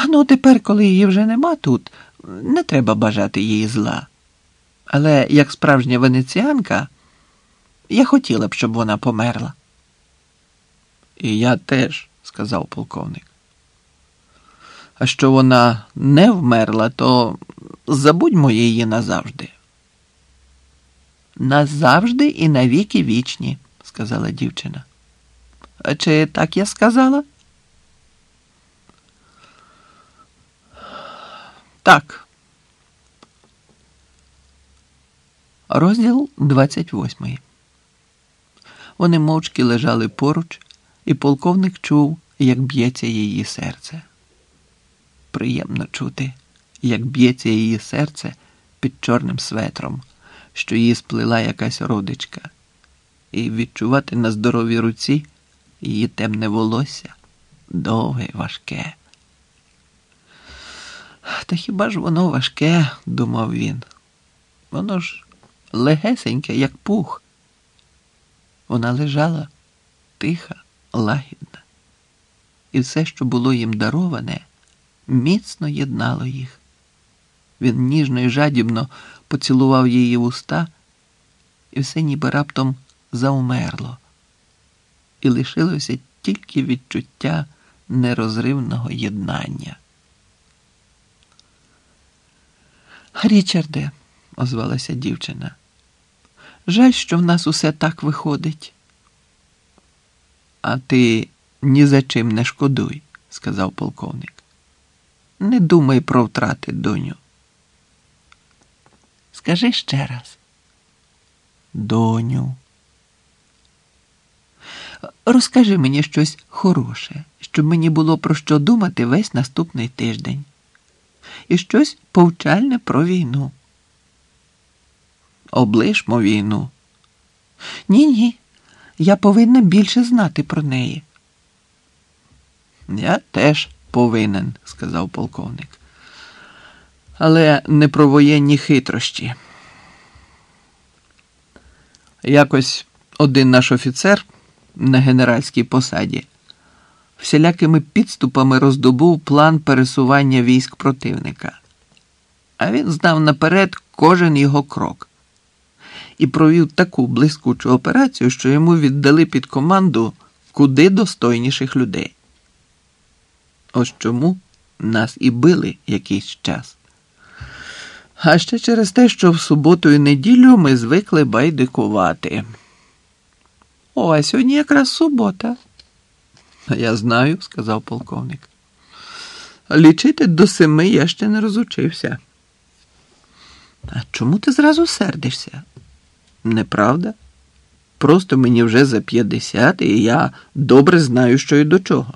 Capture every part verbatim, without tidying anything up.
Ну, тепер, коли її вже нема тут, не треба бажати їй зла. Але як справжня венеціанка, я хотіла б, щоб вона померла. І я теж, сказав полковник. А що вона не вмерла, то забудьмо її назавжди. Назавжди і навіки вічні, сказала дівчина. А чи так я сказала? Так. Розділ двадцять восьмий. Вони мовчки лежали поруч, і полковник чув, як б'ється її серце. Приємно чути, як б'ється її серце під чорним светром, що її сплела якась родичка, і відчувати на здоровій руці її темне волосся, довге й важке. Та хіба ж воно важке, думав він. Воно ж легесеньке, як пух. Вона лежала тиха, лагідна. І все, що було їм дароване, міцно єднало їх. Він ніжно і жадібно поцілував її вуста, і все ніби раптом заумерло. І лишилося тільки відчуття нерозривного єднання. «Річарде», – озвалася дівчина, – «жаль, що в нас усе так виходить». «А ти ні за чим не шкодуй», – сказав полковник. «Не думай про втрати, доню». «Скажи ще раз». «Доню». «Розкажи мені щось хороше, щоб мені було про що думати весь наступний тиждень. І щось повчальне про війну». «Облишмо війну». «Ні-ні, я повинна більше знати про неї». «Я теж повинен», – сказав полковник. «Але не про воєнні хитрощі. Якось один наш офіцер на генеральській посаді всілякими підступами роздобув план пересування військ противника. А він знав наперед кожен його крок. І провів таку блискучу операцію, що йому віддали під команду куди достойніших людей. Ось чому нас і били якийсь час. А ще через те, що в суботу і неділю ми звикли байдикувати. О, а сьогодні якраз субота. Я знаю, сказав полковник. Лічити до семи я ще не розучився. А чому ти зразу сердишся? Неправда. Просто мені вже за п'ятдесят, і я добре знаю, що і до чого.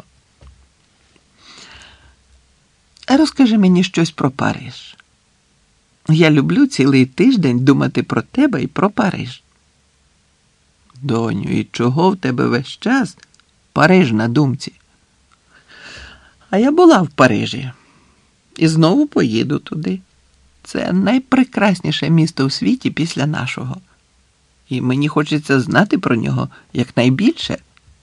А розкажи мені щось про Париж. Я люблю цілий тиждень думати про тебе і про Париж. Доню, і чого в тебе весь час Париж на думці? А я була в Парижі. І знову поїду туди. Це найпрекрасніше місто в світі після нашого. І мені хочеться знати про нього якнайбільше.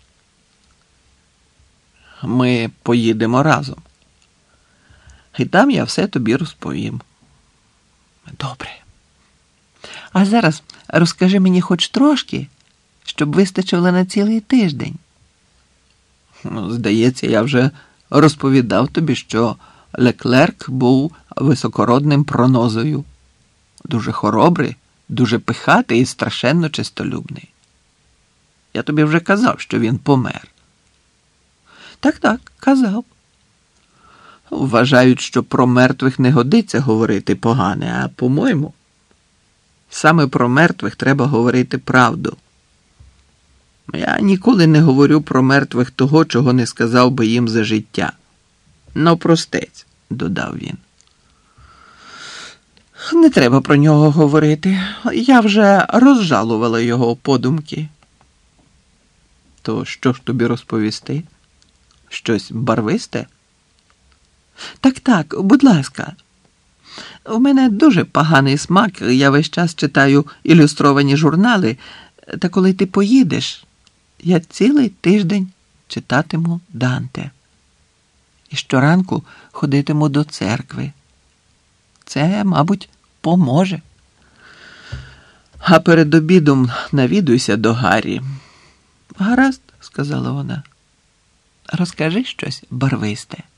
Ми поїдемо разом. І там я все тобі розповім. Добре. А зараз розкажи мені хоч трошки, щоб вистачило на цілий тиждень. Ну, здається, я вже розповідав тобі, що Леклерк був високородним пронозою. Дуже хоробрий, дуже пихатий і страшенно чистолюбний. Я тобі вже казав, що він помер. Так-так, казав. Вважають, що про мертвих не годиться говорити погане, а, по-моєму, саме про мертвих треба говорити правду. Я ніколи не говорю про мертвих того, чого не сказав би їм за життя. Но простець, додав він. Не треба про нього говорити. Я вже розжалувала його подумки. То що ж тобі розповісти? Щось барвисте? Так-так, будь ласка. У мене дуже поганий смак, я весь час читаю ілюстровані журнали, та коли ти поїдеш, я цілий тиждень читатиму Данте. І щоранку ходитиму до церкви. Це, мабуть, поможе. А перед обідом навідуйся до Гаррі. Гаразд, сказала вона. Розкажи щось барвисте.